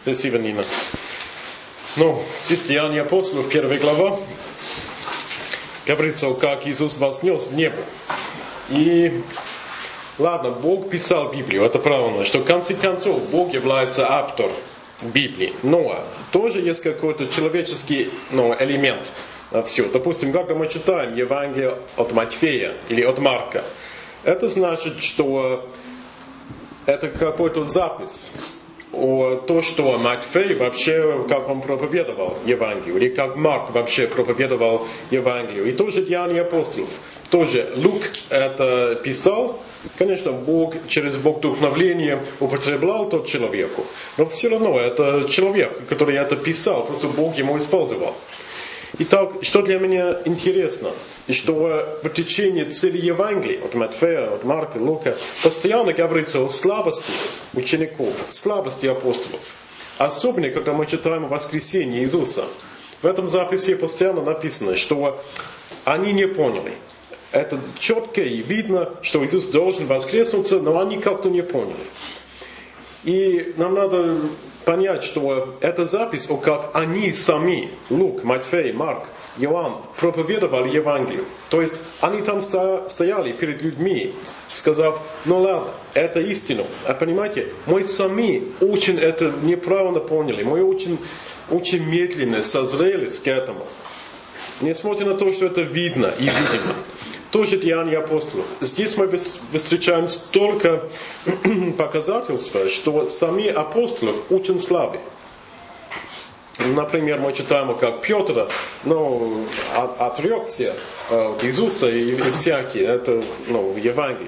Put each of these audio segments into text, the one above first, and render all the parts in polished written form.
Спасибо, Нина. Здесь Деяния апостолов, 1 глава, говорится, как Иисус вознес в небо. И, ладно, Бог писал Библию, это правильно, что в конце концов Бог является автором Библии. Но тоже есть какой-то человеческий элемент на все. Допустим, когда мы читаем Евангелие от Матфея или от Марка, это значит, что это какой-то запись о том, что Матфей вообще, как он проповедовал Евангелие, или как Марк вообще проповедовал Евангелие. И тоже Деяния апостолов. Тоже Лук это писал. Конечно, Бог через вдохновление употреблял тот человеку. Но все равно это человек, который это писал, просто Бог ему использовал. Итак, что для меня интересно, что в течение целой Евангелия, от Матфея, от Марка, Лука, постоянно говорится о слабости учеников, слабости апостолов. Особенно, когда мы читаем о воскресении Иисуса. В этом записи постоянно написано, что они не поняли. Это четко и видно, что Иисус должен воскреснуться, но они как-то не поняли. И нам надо понять, что эта запись, как они сами, Лук, Матфей, Марк, Иоанн, проповедовали Евангелие. То есть они там стояли перед людьми, сказав, ладно, это истина. А понимаете, мы сами очень это неправильно поняли. Мы очень медленно созрели к этому. Несмотря на то, что это видно и видимо. Тоже Деяния апостолов. Здесь мы встречаем столько показательств, что сами апостолы очень слабы. Например, мы читаем, как Петр отрекся от Иисуса и всякие, это в Евангелии.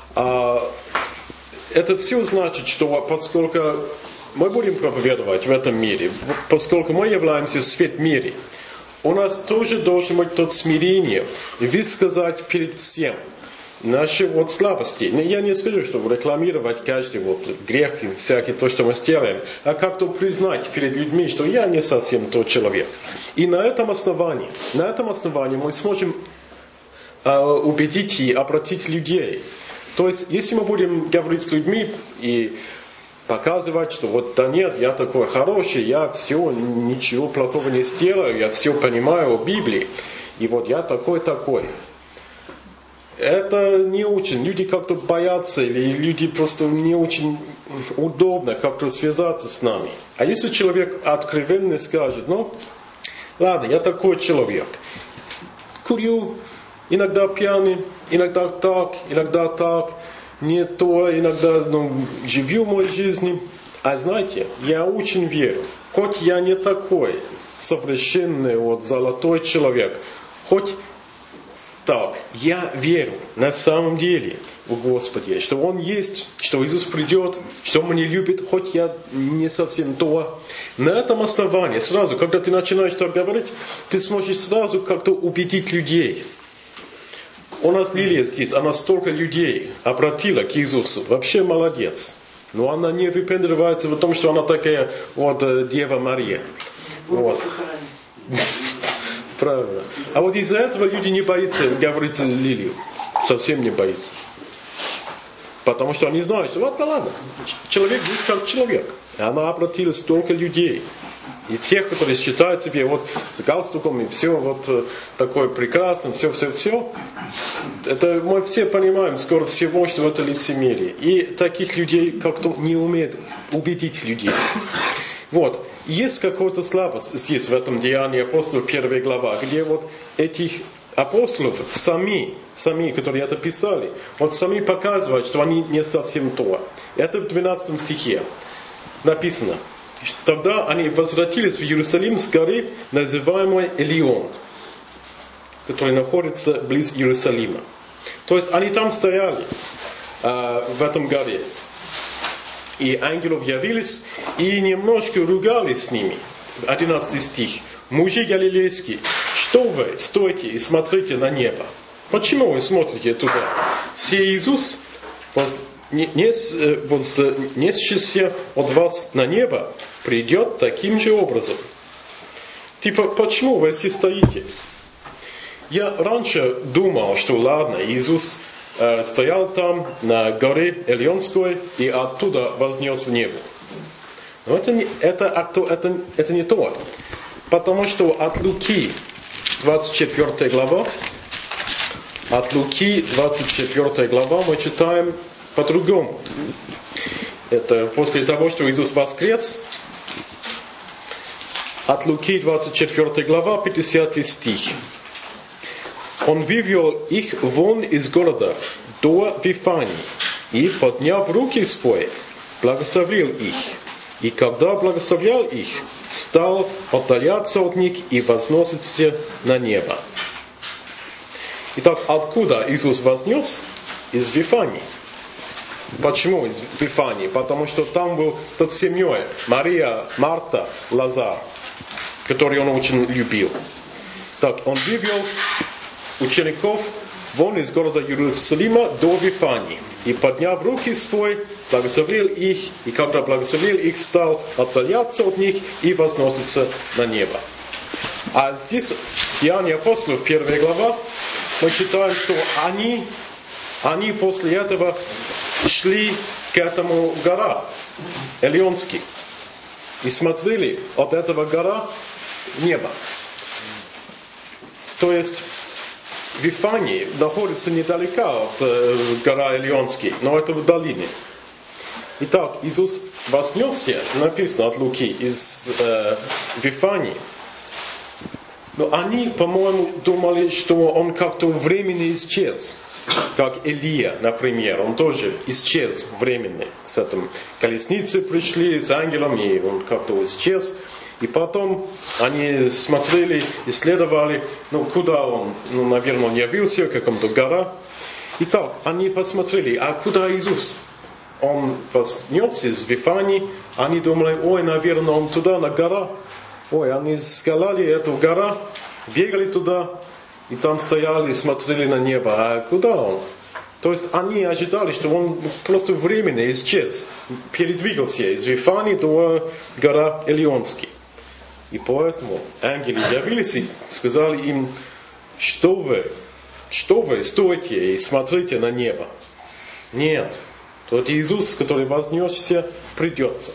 Это все значит, что поскольку мы будем проповедовать в этом мире, поскольку мы являемся свет мира, у нас тоже должно быть то смирение высказать перед всем наши слабости. Я не скажу, чтобы рекламировать каждый грех и всякий то, что мы сделаем, а как-то признать перед людьми, что я не совсем тот человек. И на этом основании мы сможем убедить и обратить людей. То есть, если мы будем говорить с людьми и показывать, что да нет, я такой хороший, я все, ничего плохого не сделаю, я все понимаю о Библии, и я такой. Это не очень, люди как-то боятся, или люди просто не очень удобно как-то связаться с нами. А если человек откровенно скажет, ладно, я такой человек, курю, иногда пьяный, иногда так, не то, иногда живу моей жизнью. А знаете, я очень верю, хоть я не такой совершенный золотой человек, хоть так, я верю на самом деле в Господе, что Он есть, что Иисус придет, что Он меня любит, хоть я не совсем то. На этом основании сразу, когда ты начинаешь так говорить, ты сможешь сразу как-то убедить людей. У нас Лилия здесь, она столько людей обратила к Иисусу. Вообще молодец. Но она не выпендривается в том, что она такая Дева Мария. Правильно. А из-за этого люди не боятся говорить Лилию. Совсем не боятся. Потому что они знают, что да ладно, человек есть как человек. И она обратила столько людей. И тех, которые считают себе с галстуком и все такое прекрасное, все. Это мы все понимаем, скоро всего, что это лицемерие. И таких людей как-то не умеют убедить людей. Есть какая-то слабость здесь, в этом Деянии апостолов, 1 глава, где этих апостолов сами, которые это писали, сами показывают, что они не совсем то. Это в 12 стихе написано. Тогда они возвратились в Иерусалим с горы, называемой Элион, которая находится близ Иерусалима. То есть они там стояли, в этом горе. И ангелов явились, и немножко ругались с ними. 11 стих. Мужи галилейские, что вы стойте и смотрите на небо? Почему вы смотрите туда? Сей Иисус, несшийся от вас на небо, придет таким же образом. Почему вы здесь стоите? Я раньше думал, что ладно, Иисус стоял там на горе Элионской и оттуда вознес в небо. Но это не то. Потому что от Луки, 24 глава, мы читаем по-другому. Это после того, что Иисус воскрес. От Луки, 24 глава, 50 стих. Он вывел их вон из города до Вифании и, подняв руки свои, благословил их. И когда благословлял их, стал отдаляться от них и возноситься на небо. Итак, откуда Иисус вознес? Из Вифании. Почему из Вифании? Потому что там был тот семьей, Мария, Марта, Лазар, который он очень любил. Так, он вывел учеников вон из города Иерусалима до Вифании. И, подняв руки свои, благословил их. И когда благословил их, стал отдаляться от них и возноситься на небо. А здесь, Деяния апостолов, 1 глава, мы читаем, что они после этого шли к этому гора, Элионский. И смотрели от этого гора небо. То есть Вифания находится недалеко от гора Элионский, но это в долине. Итак, Иисус вознесся, написано от Луки, из Вифании. Но они, по-моему, думали, что он как-то временно исчез. Как Илия, например, он тоже исчез временно. С этим колесницы пришли, с ангелом, и он как-то исчез. И потом они смотрели, исследовали, куда он, наверное, он явился, в каком-то горе. Итак, они посмотрели, а куда Иисус? Он вознесся из Вифании, они думали, наверное, он туда, на гору. Они скалали эту гору, бегали туда, и там стояли, смотрели на небо. А куда он? То есть они ожидали, что он просто временно исчез, передвигался из Вифании до горы Элионский. И поэтому ангелы явились и сказали им, что вы стойте и смотрите на небо. Нет, тот Иисус, который вознесся, придется.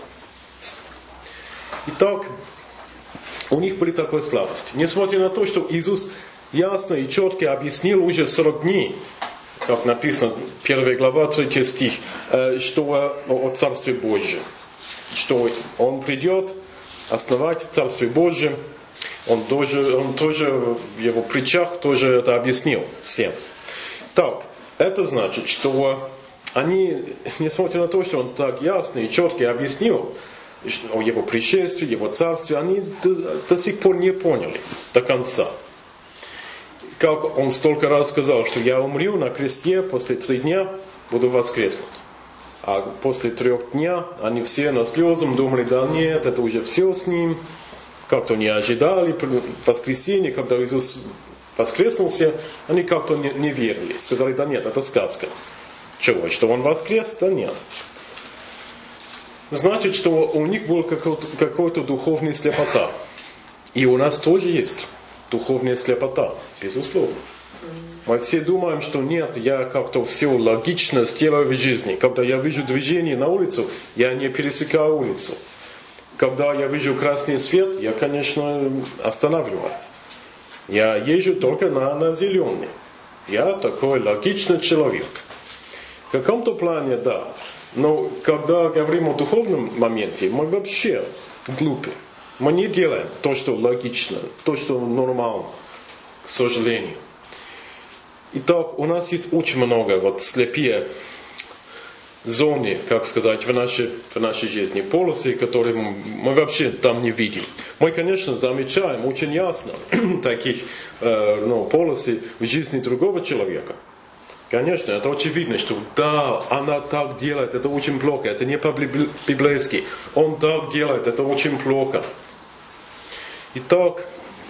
Итак, у них были такой слабости. Несмотря на то, что Иисус ясно и четко объяснил уже 40 дней, как написано, 1 глава, 3 стих, что о Царстве Божьем, что Он придет основать Царствие Божие. Он тоже в его притчах тоже это объяснил всем. Так, это значит, что они, несмотря на то, что он так ясно и четко объяснил о его пришествии, его царстве, они до сих пор не поняли до конца. Как он столько раз сказал, что я умру на кресте, после 3 дня буду воскреснуть. А после 3 дня они все на слезам думали, да нет, это уже все с ним. Как-то не ожидали воскресенья, когда Иисус воскреснулся, они как-то не верили. Сказали, да нет, это сказка. Чего? Что он воскрес? Да нет. Значит, что у них была какая-то духовная слепота. И у нас тоже есть духовная слепота, безусловно. Мы все думаем, что нет, я как-то все логично сделаю в жизни. Когда я вижу движение на улицу, я не пересекаю улицу. Когда я вижу красный свет, я, конечно, останавливаю. Я езжу только на зеленый. Я такой логичный человек. В каком-то плане, да. Но когда говорим о духовном моменте, мы вообще глупы. Мы не делаем то, что логично, то, что нормально, к сожалению. Итак, у нас есть очень много слепые зоны, как сказать, в нашей жизни, полосы, которые мы вообще там не видим. Мы, конечно, замечаем очень ясно таких полосы в жизни другого человека. Конечно, это очевидно, что да, она так делает, это очень плохо, это не по-библейски. Он так делает, это очень плохо. Итак,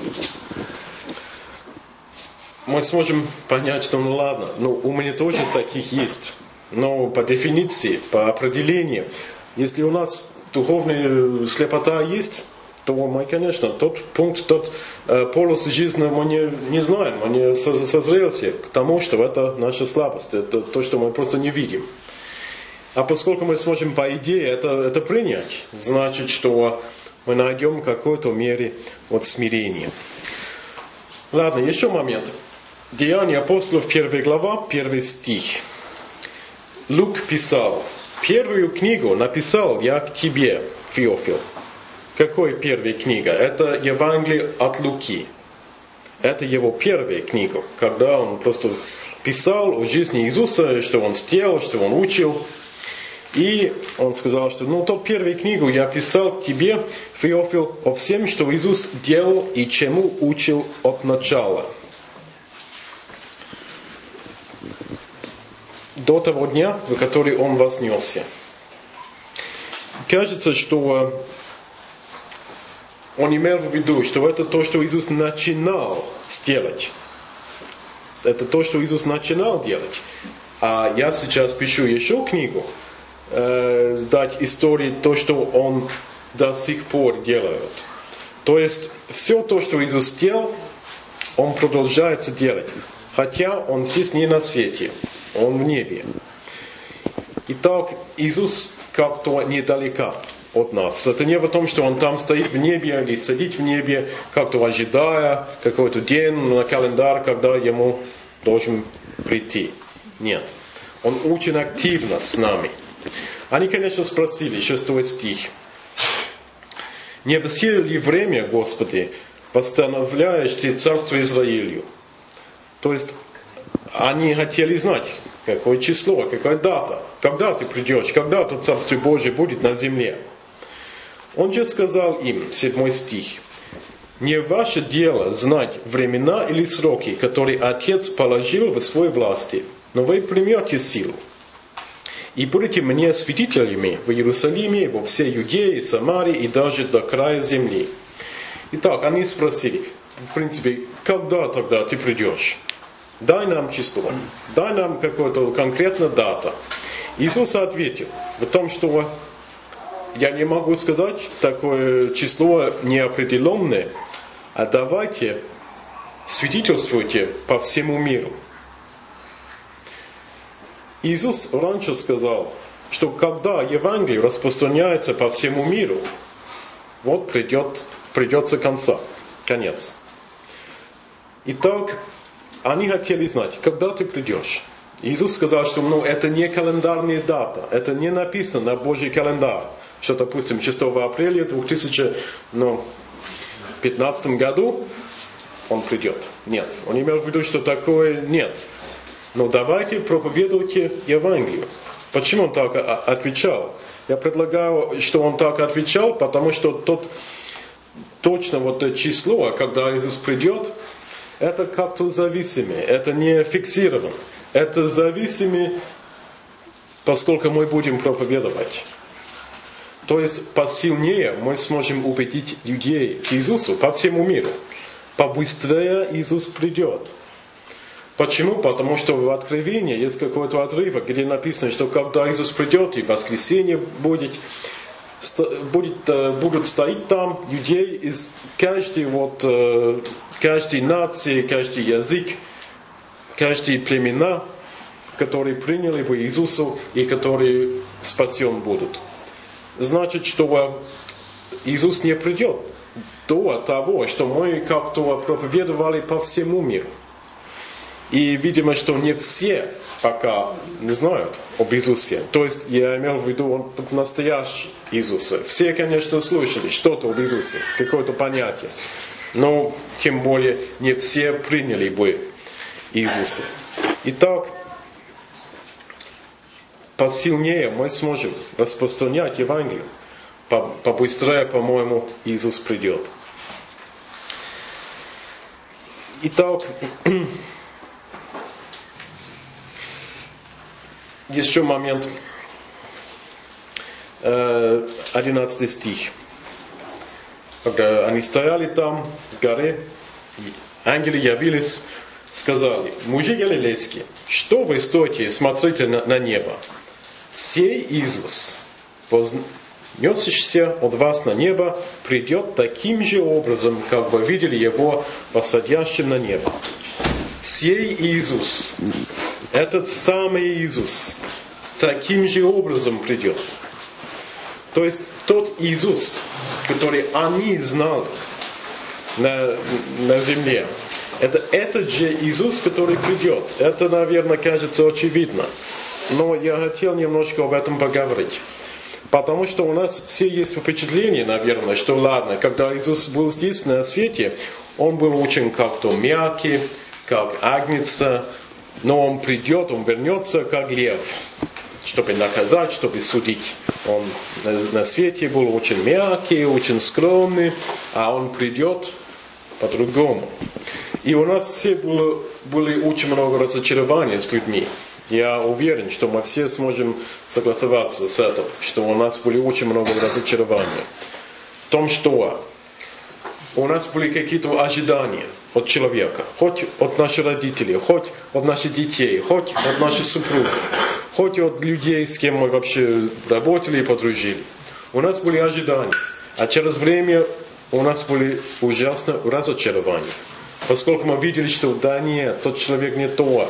мы сможем понять, что ладно, у меня тоже таких есть. Но по дефиниции, по определению, если у нас духовная слепота есть, то мы, конечно, тот пункт, полос жизни мы не знаем, мы не созрелся к тому, что это наша слабость, это то, что мы просто не видим. А поскольку мы сможем, по идее, это принять, значит, что мы найдем в какой-то мере смирение. Ладно, еще момент. Деяния апостолов, 1 глава, 1 стих. Лук писал: «Первую книгу написал я к тебе, Феофил». Какой первая книга? Это Евангелие от Луки. Это его первая книга, когда он просто писал о жизни Иисуса, что он сделал, что он учил. И он сказал, что ту первую книгу я писал к тебе, Феофил, о всем, что Иисус делал и чему учил от начала. До того дня, в который он вознесся. Кажется, что он имел в виду, что это то, что Иисус начинал сделать. Это то, что Иисус начинал делать. А я сейчас пишу еще книгу, дать истории то, что он до сих пор делает. То есть, все то, что Иисус сделал, он продолжается делать. Хотя он здесь не на свете, он в небе. Итак, Иисус как-то недалека от нас. Это не в том, что он там стоит в небе или сидит в небе, как-то ожидая какой-то день на календарь, когда ему должен прийти. Нет. Он очень активно с нами. Они, конечно, спросили, 6 стих. «Не все ли время, Господи, восстановляешь Ты царство Израилю?» То есть, они хотели знать, какое число, какая дата, когда Ты придешь, когда то Царство Божие будет на земле. Он же сказал им, 7 стих, «Не ваше дело знать времена или сроки, которые Отец положил в своей власти, но вы примете силу. И будете мне свидетелями в Иерусалиме, во всей Иудее, Самарии и даже до края земли». Итак, они спросили, в принципе, когда тогда ты придешь? Дай нам число, дай нам какую-то конкретную дату. Иисус ответил в том, что я не могу сказать такое число неопределенное, а давайте свидетельствуйте по всему миру. Иисус раньше сказал, что когда Евангелие распространяется по всему миру, придется конец. Итак, они хотели знать, когда ты придешь. Иисус сказал, что это не календарная дата, это не написано на Божий календарь, что, допустим, 6 апреля 2015 году он придет. Нет, он имел в виду, что такое нет. Но давайте проповедуйте Евангелие. Почему он так отвечал? Я предлагаю, что он так отвечал, потому что точно число, когда Иисус придет, это как-то зависимое, это не фиксировано. Это зависимое, поскольку мы будем проповедовать. То есть посильнее мы сможем убедить людей к Иисусу по всему миру. Побыстрее Иисус придет. Почему? Потому что в Откровении есть какой-то отрывок, где написано, что когда Иисус придет и воскресенье будут стоять там людей из каждой нации, каждый язык, каждые племена, которые приняли бы Иисусу и которые спасен будут. Значит, что Иисус не придет до того, что мы как-то проповедовали по всему миру. И, видимо, что не все пока не знают об Иисусе. То есть, я имел в виду, он настоящий Иисус. Все, конечно, слышали что-то об Иисусе, какое-то понятие. Но, тем более, не все приняли бы Иисуса. Итак, посильнее мы сможем распространять Евангелие. Побыстрее, по-моему, Иисус придет. Итак, еще момент, 11 стих. Когда они стояли там, в горе, ангелы явились, сказали: «Мужи галилейские, что вы стоите и смотрите на небо? Сей Иисус, вознесшийся от вас на небо, придет таким же образом, как вы видели его восходящим на небо». Сей Иисус, этот самый Иисус, таким же образом придет. То есть тот Иисус, который они знали на земле, это этот же Иисус, который придет. Это, наверное, кажется очевидно. Но я хотел немножко об этом поговорить. Потому что у нас все есть впечатление, наверное, что ладно, когда Иисус был здесь на свете, Он был очень как-то мягкий, как агнец, но Он придет, Он вернется как лев, чтобы наказать, чтобы судить. Он на свете был очень мягкий, очень скромный, а Он придет по-другому. И у нас все были очень много разочарований с людьми. Я уверен, что мы все сможем согласоваться с этим, что у нас были очень много разочарований. В том, что у нас были какие-то ожидания от человека, хоть от наших родителей, хоть от наших детей, хоть от наших супругов, хоть от людей, с кем мы вообще работали и подружили. У нас были ожидания, а через время у нас были ужасные разочарования. Поскольку мы видели, что да нет, тот человек не тот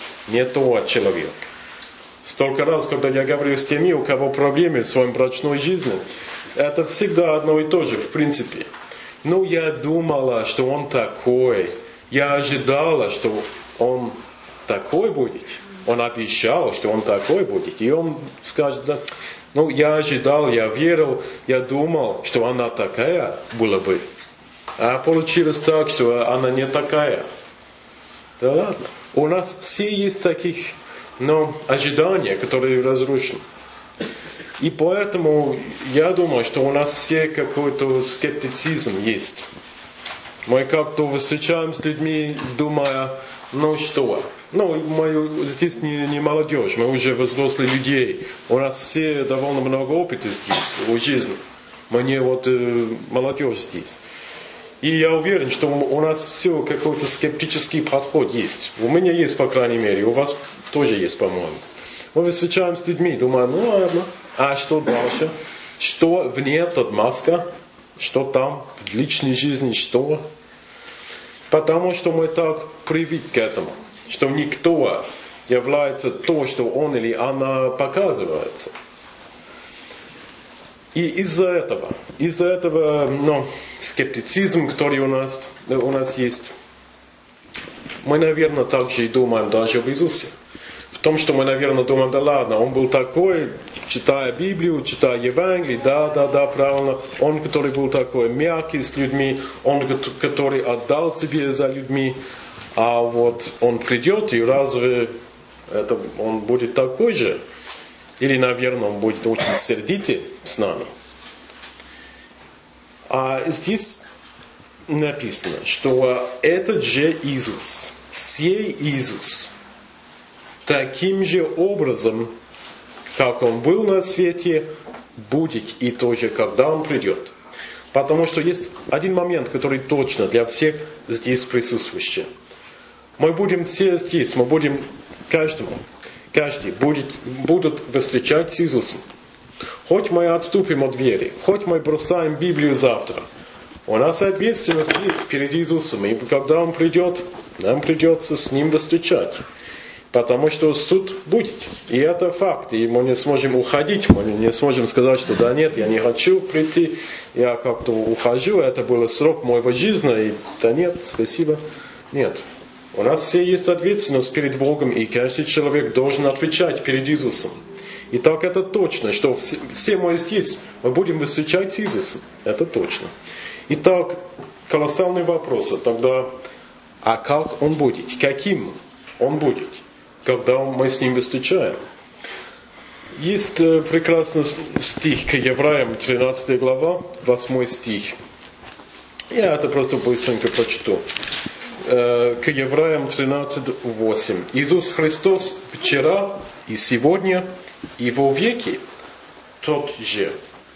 человек. Столько раз, когда я говорю с теми, у кого проблемы в своей брачной жизни, это всегда одно и то же, в принципе. Ну, я думала, что он такой. Я ожидала, что он такой будет. Он обещал, что он такой будет. И он скажет, да, ну, я ожидал, я верил, я думал, что она такая была бы. А получилось так, что она не такая. Да ладно. У нас все есть таких, ожидания, которые разрушены. И поэтому я думаю, что у нас все какой-то скептицизм есть. Мы как-то встречаемся с людьми, думая, что? Мы здесь не молодежь, мы уже взрослые люди. У нас все довольно много опыта здесь, в жизни. Мы не молодежь здесь. И я уверен, что у нас все какой-то скептический подход есть. У меня есть, по крайней мере, у вас тоже есть, по-моему. Мы встречаемся с людьми, думаем, ладно, а что дальше? Что вне этой маски? Что там в личной жизни? Что? Потому что мы так привыкли к этому, что никто является то, что он или она показывается. И из-за этого скептицизм, который у нас есть, мы, наверное, также и думаем даже об Иисусе. В том, что мы, наверное, думаем, да ладно, он был такой, читая Библию, читая Евангелие, да, правильно. Он, который был такой мягкий с людьми, он, который отдал себе за людьми, а вот он придет, и разве он будет такой же? Или, наверное, он будет очень сердитый с нами. А здесь написано, что этот же Иисус, сей Иисус, таким же образом, как он был на свете, будет и тоже, когда он придет. Потому что есть один момент, который точно для всех здесь присутствующих. Мы будем все здесь, каждый будут встречать с Иисусом. Хоть мы отступим от веры, хоть мы бросаем Библию завтра, у нас ответственность есть перед Иисусом. И когда Он придет, нам придется с Ним встречать. Потому что суд будет. И это факт. И мы не сможем уходить. Мы не сможем сказать, что да нет, я не хочу прийти. Я как-то ухожу. Это был срок моего жизни. И да нет, спасибо. Нет. У нас все есть ответственность перед Богом, и каждый человек должен отвечать перед Иисусом. И так это точно, что все мы здесь, мы будем встречать с Иисусом. Это точно. Итак, колоссальный вопрос. Тогда, а как Он будет? Каким Он будет, когда мы с Ним встречаем? Есть прекрасный стих к Евреям, 13 глава, 8 стих. Я это просто быстренько прочту. К Евреям 13:8. Иисус Христос вчера и сегодня и во веки тот же.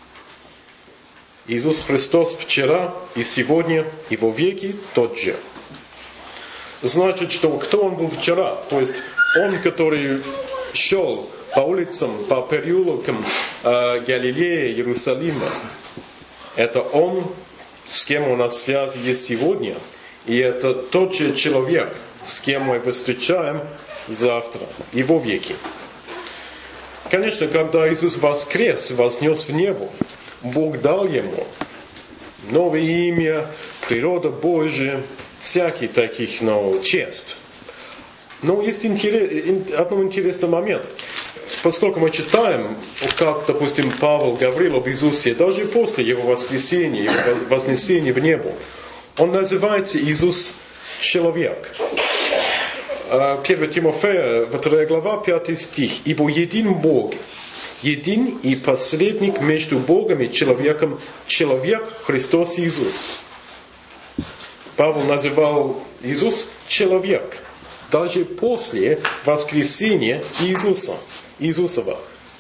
Иисус Христос вчера и сегодня и во веки тот же. Значит, что кто Он был вчера? То есть Он, который шел по улицам, по переулкам Галилеи, Иерусалима. Это Он, с кем у нас связь есть сегодня. И это тот же человек, с кем мы встречаем завтра и во веки. Конечно, когда Иисус воскрес, вознес в небо, Бог дал ему новое имя, природа Божия, всяких таких, чест. Но есть один интересный момент. Поскольку мы читаем, как, допустим, Павел говорил об Иисусе, даже после Его воскресения, Его вознесения в небо, он называет Иисус человек. 1 Тимофея, 2 глава, 5 стих. «Ибо един Бог, един и посредник между Богом и человеком, человек Христос Иисус». Павел называл Иисус человек, даже после воскресения Иисусова.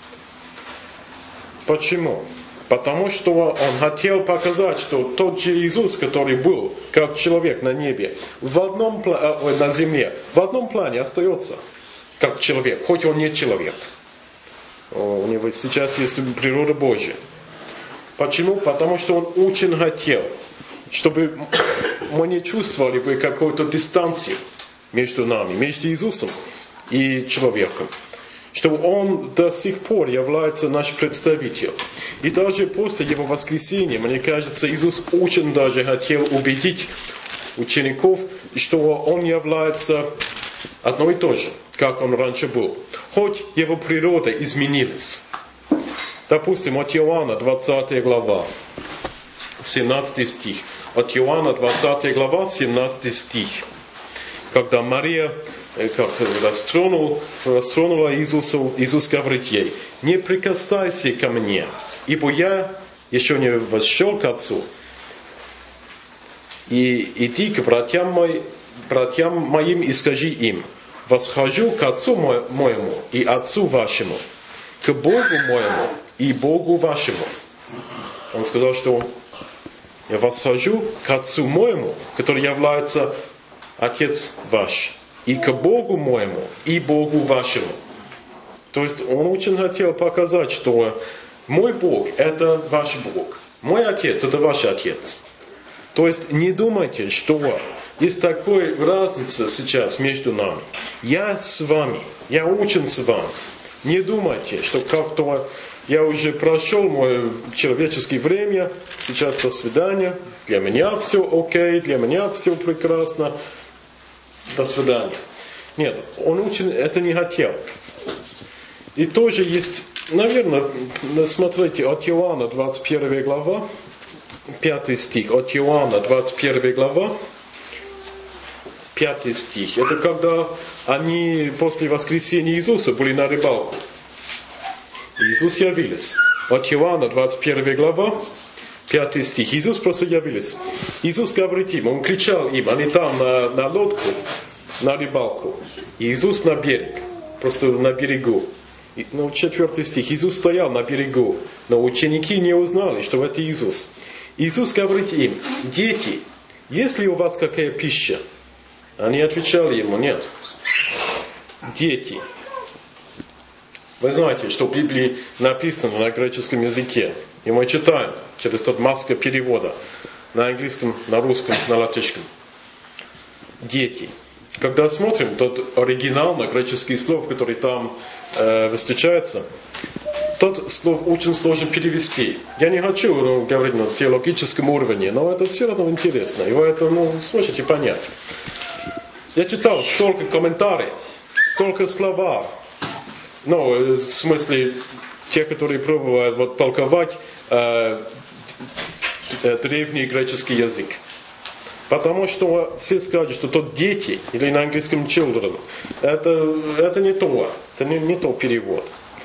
Почему? Потому что он хотел показать, что тот же Иисус, который был как человек на небе, на земле, в одном плане остается как человек, хоть он не человек. У него сейчас есть природа Божья. Почему? Потому что он очень хотел, чтобы мы не чувствовали бы какую-то дистанцию между нами, между Иисусом и человеком. Что Он до сих пор является наш представитель. И даже после Его воскресения, мне кажется, Иисус очень даже хотел убедить учеников, что Он является одно и то же, как Он раньше был. Хоть Его природа изменилась. Допустим, от Иоанна 20 глава, 17 стих. От Иоанна 20 глава, 17 стих. Когда Мария как-то растронула Иисуса, Иисус говорит ей: «Не прикасайся ко мне, ибо я еще не вошел к Отцу. И иди к братьям моим и скажи им: восхожу к Отцу моему и Отцу вашему, к Богу моему и Богу вашему». Он сказал, что я восхожу к Отцу моему, который является Отец ваш, и к Богу моему, и Богу вашему. То есть он очень хотел показать, что мой Бог – это ваш Бог. Мой Отец – это ваш Отец. То есть не думайте, что есть такая разница сейчас между нами. Я с вами, я очень с вами. Не думайте, что как-то я уже прошел мое человеческое время, сейчас до свидания, для меня все окей, для меня все прекрасно, до свидания. Нет, он очень это не хотел. И тоже есть, наверное, смотрите, от Иоанна 21 глава, 5 стих, от Иоанна 21 глава, 5 стих. Это когда они после воскресения Иисуса были на рыбалку. Иисус явился. От Иоанна 21 глава, 5 стих. Иисус просто явился. Иисус говорит им, он кричал им, они там на лодку, на рыбалку. Иисус на берег, просто на берегу. 4 стих. Иисус стоял на берегу, но ученики не узнали, что это Иисус. Иисус говорит им: дети, есть ли у вас какая пища? Они отвечали ему: нет. Дети. Вы знаете, что в Библии написано на греческом языке. И мы читаем через тот маска перевода. На английском, на русском, на латышском. Дети. Когда смотрим тот оригинал на греческие слова, которые там встречаются, тот слов очень сложно перевести. Я не хочу говорить на теологическом уровне, но это все равно интересно. И вы это сможете понять. Я читал столько комментариев, столько слова. В смысле, те, которые пробуют толковать древний греческий язык. Потому что все скажут, что тот дети, или на английском children, это не то. Это не тот перевод.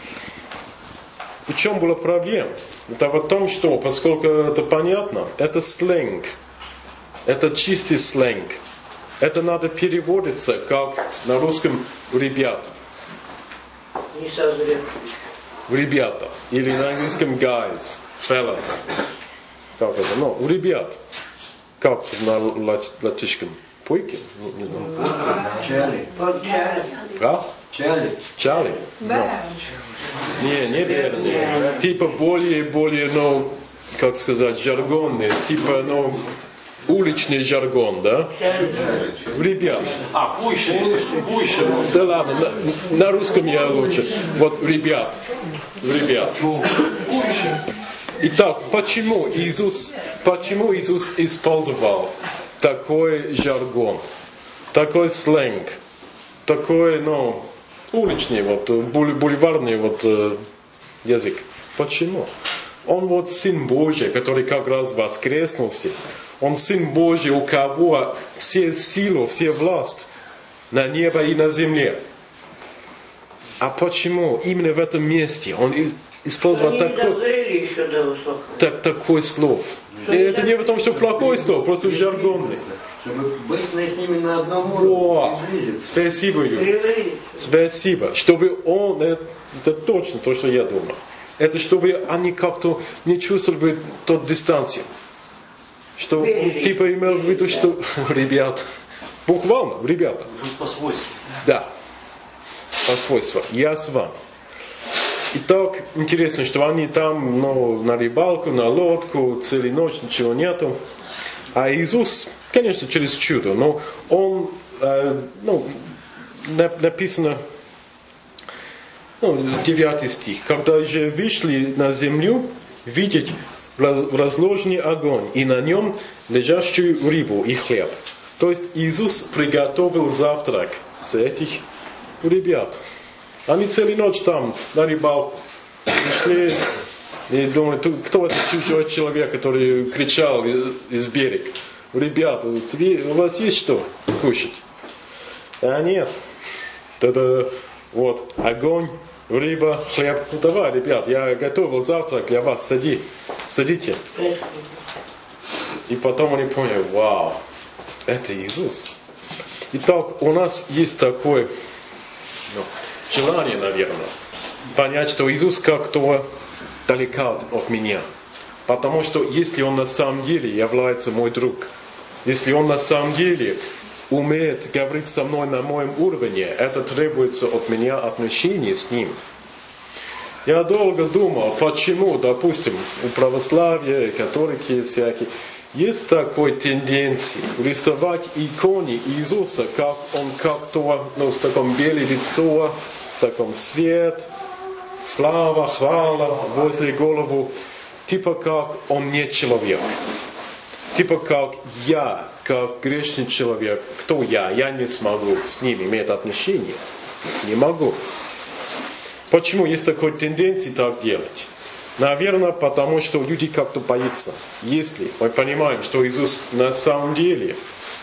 В чем была проблема? Это в том, что, поскольку это понятно, это сленг. Это чистый сленг. Это надо переводиться, как на русском «ребята». Ребята. Или на английском guys, fellas. Как это? У ребят. Как на латышском? Пойки? Не знаю. Чали. Чали? Не. Типа более, как сказать, жаргонные. Типа, уличный жаргон, да? Ребят. Пуще. Да ладно, на русском я лучше. Вот ребят. Итак, почему Иисус использовал такой жаргон, такой сленг, такой, уличный, бульварный язык? Почему? Он Сын Божий, который как раз воскреснулся. Он Сын Божий, у кого все силы, все власть на небе и на земле. А почему именно в этом месте он использовал такой слов? И это не потому, что плохой слов, просто жаргонный. Чтобы быть с ними на одном уровне. Спасибо, Юрий. Спасибо. Чтобы он, это точно то, что я думаю. Это чтобы они как-то не чувствовали тот дистанцию. Что он имел в виду, что ребят, буквально, ребята. По-свойски. Да, по-свойству. Я с вами. И так интересно, что они там, на рыбалку, на лодку, целую ночь, ничего нету. А Иисус, конечно, через чудо, но он, написано, 9 стих. Когда же вышли на землю, видеть разложенный огонь и на нем лежащую рыбу и хлеб. То есть Иисус приготовил завтрак за этих ребят. Они целую ночь там на рыбалку пришли и думают, кто это чужой человек, который кричал из берега. Ребята, у вас есть что кушать? А нет. Тогда огонь, рыба, хлеб. Давай, ребят, я готовил завтрак для вас, садите. И потом они поняли, вау, это Иисус. Итак, у нас есть такое желание, наверное, понять, что Иисус как-то далеко от меня. Потому что если Он на самом деле является мой друг, если Он на самом деле умеет говорить со мной на моем уровне, это требуется от меня отношения с Ним. Я долго думал, почему, допустим, у православия, католики всякие, есть такой тенденции рисовать иконы Иисуса, как Он как-то, с таким белым лицом, с таким свет, слава, хвала возле головы, типа как Он не человек. Типа как я, как грешный человек, кто я? Я не смогу с ним иметь отношения. Не могу. Почему есть такой тенденция так делать? Наверное, потому что люди как-то боятся. Если мы понимаем, что Иисус на самом деле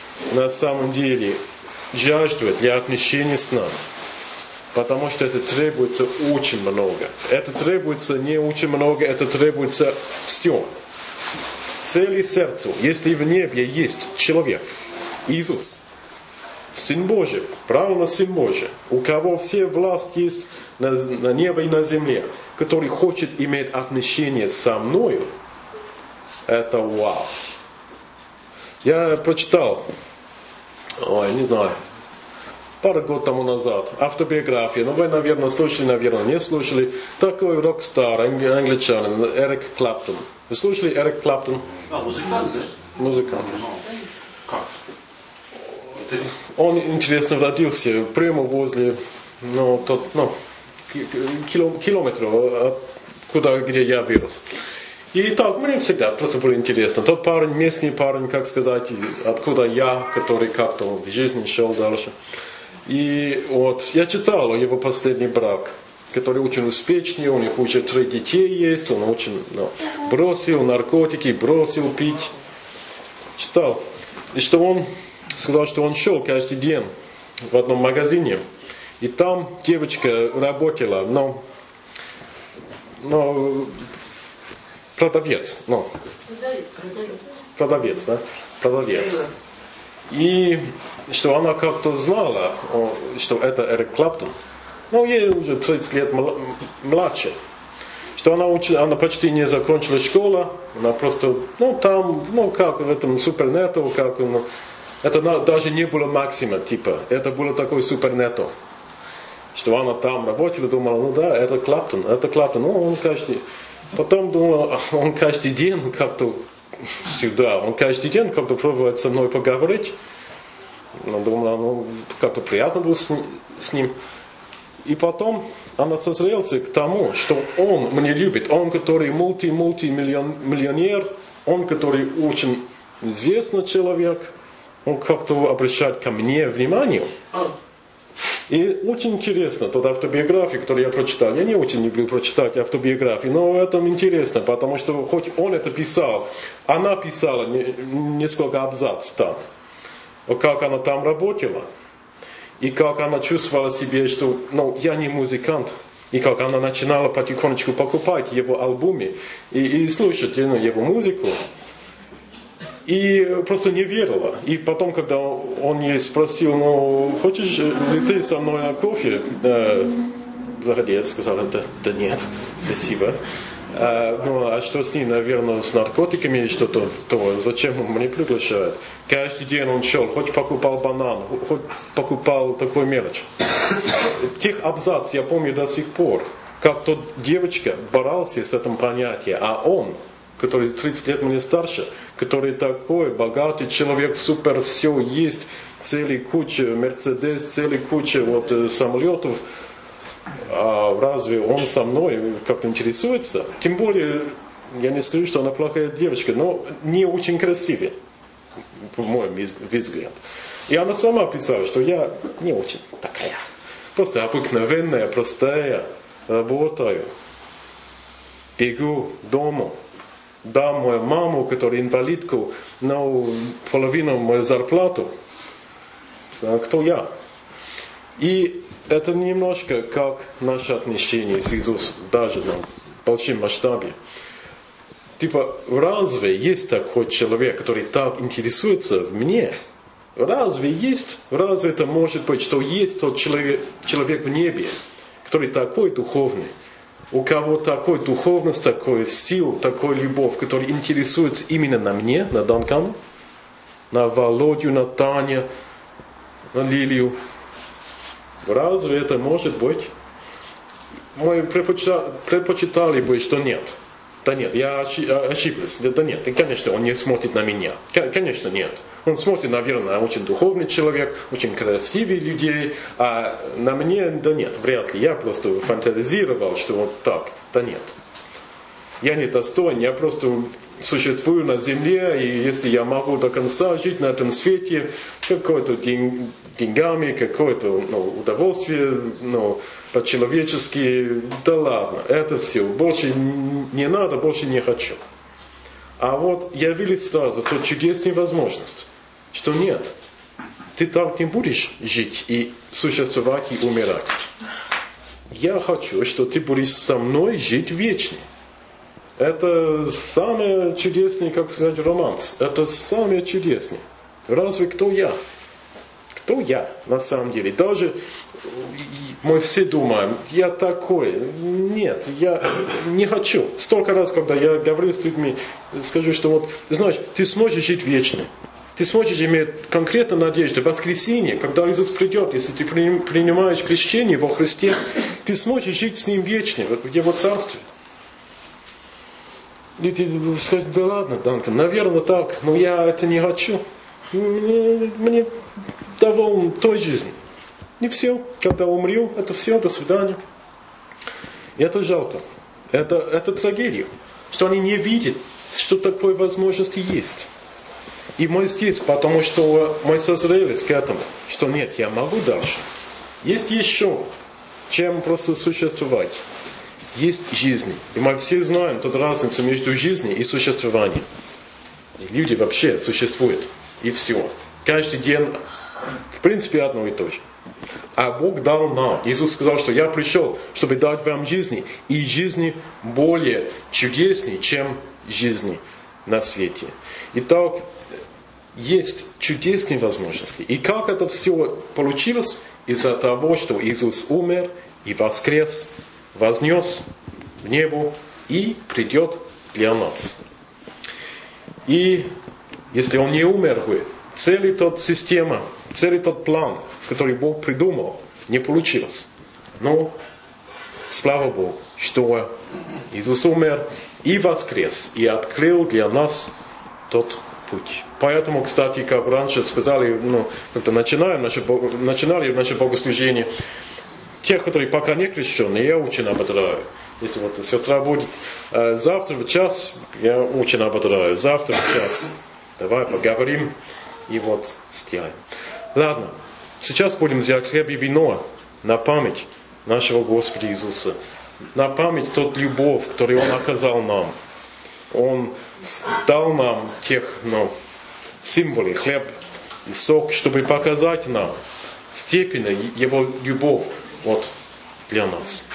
жаждет для отношений с нами. Потому что это требуется очень много. Это требуется не очень много, это требуется все. Цель сердцу, если в небе есть человек, Иисус, Сын Божий, правильно Сын Божий, у кого все власть есть на небе и на земле, который хочет иметь отношения со мною, это вау. Я прочитал, не знаю, пару год тому назад, автобиографию, вы, наверное, слушали, наверное, не слушали, такой рок-стар, англичанин, Эрик Клэптон. Вы слушали Эрик Клэптон? Музыкант, да? Музыкант. Как? Он, интересно, родился прямо возле, километра, где я вырос. И так, мне всегда просто было интересно. Тот парень, местный парень, как сказать, откуда я, который как-то в жизни шел дальше. И я читал его последний брак, который очень успешный, у них уже 3 детей есть, он очень бросил наркотики, бросил пить. Читал. И что он сказал, что он шел каждый день в одном магазине, и там девочка работала, продавец, продавец. И что она как-то знала, что это Эрик Клэптон. Ей уже 30 лет младше. Что она почти не закончила школу, она просто, как в этом супернету, это даже не было максима, это было такой супернету. Что она там работала, думала, это Клэптон, он каждый... Потом думала, он каждый день как-то сюда. Он каждый день как-то пробует со мной поговорить. Думала, как-то приятно было с ним. И потом она созрелся к тому, что он меня любит. Он, который мультимиллионер, он, который очень известный человек, он как-то обращает ко мне внимание. И очень интересно, тот автобиография, которую я прочитал, я не очень люблю прочитать автобиографии, но в этом интересно, потому что хоть он это писал, она писала несколько абзацев там, как она там работала, и как она чувствовала себе, что я не музыкант, и как она начинала потихонечку покупать его альбомы и слушать его музыку. И просто не верила. И потом, когда он ей спросил, хочешь ли ты со мной на кофе? Заходи, я сказал, да нет, спасибо. А что с ним, наверное, с наркотиками или что-то, то зачем он меня приглашает? Каждый день он шел, хоть покупал банан, хоть покупал такую мелочь. Тех абзац я помню до сих пор, как тот девочка боролся с этим понятием, а он, который 30 лет мне старше, который такой богатый человек, супер, все есть, целая куча Мерседес, целая куча самолетов, а разве он со мной как-то интересуется? Тем более, я не скажу, что она плохая девочка, но не очень красивая, в моем взгляд. И она сама писала, что я не очень такая, просто обыкновенная, простая, работаю, бегу дома. Дам мою маму, которая инвалидку, половину мою зарплату. Кто я? И это немножко как наше отношение с Иисусом, даже на большом масштабе. Разве есть такой человек, который так интересуется в мне? Разве это может быть, что есть тот человек в небе, который такой духовный? У кого такой духовность, такой сил, такой любовь, который интересуется именно на мне, на Данкану, на Володю, на Таню, на Лилию. Разве это может быть? Мы предпочитали бы, что нет. Да нет, я ошиблась. Да нет, и, конечно, он не смотрит на меня. Конечно, нет. Он смотрит, наверное, на очень духовный человек, очень красивый людей, а на мне, да нет, вряд ли. Я просто фантазировал, что вот так. Да нет. Я не достоин, я просто существую на земле, и если я могу до конца жить на этом свете, какой-то деньгами, какое-то удовольствие, по-человечески, да ладно, это все, больше не надо, больше не хочу. А вот явились сразу тот чудесная возможность, что нет, ты так не будешь жить и существовать и умирать. Я хочу, что ты будешь со мной жить вечно. Это самое чудесное, как сказать, романс. Это самое чудесное. Разве кто я? Кто я на самом деле? Даже мы все думаем, я такой. Нет, я не хочу. Столько раз, когда я говорю с людьми, скажу, что вот, знаешь, ты сможешь жить вечно. Ты сможешь иметь конкретную надежду. В воскресенье, когда Иисус придет, если ты принимаешь крещение во Христе, ты сможешь жить с Ним вечно, в Его Царстве. И ты скажешь, да ладно, Данкан, наверное так, но я это не хочу. Мне доволен той жизни. И все, когда умру, это все, до свидания. И это жалко. Это трагедия, что они не видят, что такой возможности есть. И мы здесь, потому что мы созрелись к этому, что нет, я могу дальше. Есть еще, чем просто существовать. Есть жизнь. И мы все знаем тут разницу между жизнью и существованием. И люди вообще существуют. И все. Каждый день, в принципе, одно и то же. А Бог дал нам. Иисус сказал, что я пришел, чтобы дать вам жизни. И жизни более чудеснее, чем жизни на свете. Итак, есть чудесные возможности. И как это все получилось? Из-за того, что Иисус умер и воскрес, вознес в небо и придет для нас. И если Он не умер бы, целая тот система, целый тот план, который Бог придумал, не получилось. Но слава Богу, что Иисус умер и воскрес, и открыл для нас тот путь. Поэтому, кстати, как раньше сказали, когда начинали наше богослужение, тех, которые пока не крещеные, я очень ободряю. Если вот сестра будет завтра в час, я очень ободряю. Завтра в час. Давай поговорим и вот сделаем. Ладно, сейчас будем взять хлеб и вино на память нашего Господа Иисуса. На память тот любовь, которую Он оказал нам. Он дал нам тех символы, хлеб и сок, чтобы показать нам степень Его любовь для нас.